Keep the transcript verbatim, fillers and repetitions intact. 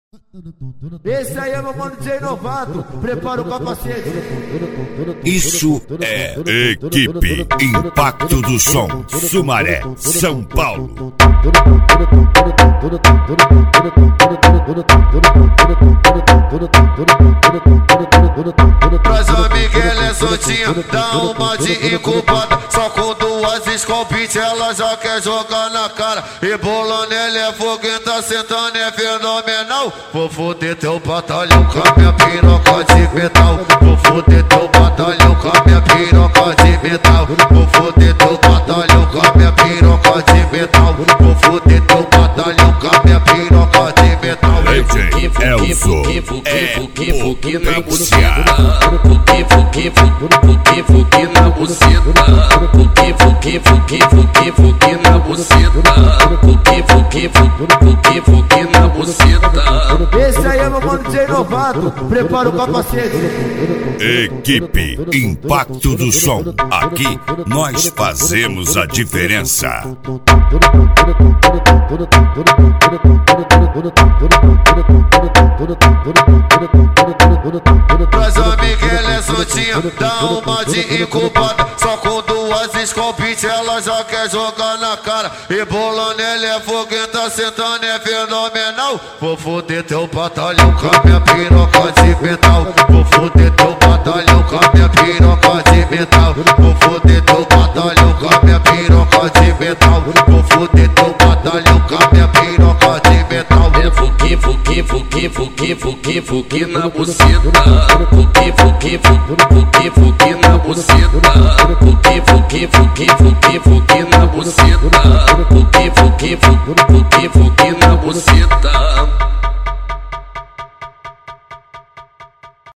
Esse aí é meu mano D J Novato, prepara o capacete. Isso é Equipe Impacto do Som, Sumaré, São Paulo. Mas a Miguel é soltinha, dá uma de incubada. Só com duas scalpits ela já quer jogar na cara. E bolando ele é foguenta, sentando é fenomenal. Vou foder teu batalhão com a minha piroca de metal. Vou foder teu batalhão com a minha piroca de metal. Vou foder teu batalhão com a minha piroca de metal. Vou foder teu batalhão com a minha piroca de metal. D J Elzo é Fuki na buceta, fuki, fuki, fuki, fuki na buceta, fuki, fuki, fuki, fuki, fuki na buceta, fuki, fuki, fuki, fuki na buceta. Esse aí é meu mano D J Novato, prepara o capacete. Equipe Impacto do Som, aqui nós fazemos a diferença. Mas a Miguel é soltinha, dá uma de incubada. Só com duas scalpits ela já quer jogar na cara. E bolando ele é foguenta, sentando é fenomenal. Vou foder teu batalhão com a minha piroca de metal. Vou foder teu batalhão com a minha piroca de metal. Vou foder teu batalhão com a minha piroca de metal. Vou foder teu batalhão com a minha piroca de metal. É fuki, fuki, fuki, fuki, fuki, fuki na buceta, fuki, fuki, fuki, fuki na buceta, fuki, fuki, fuki, fuki, fuki na buceta, fuki, fuki, fuki, fuki na buceta.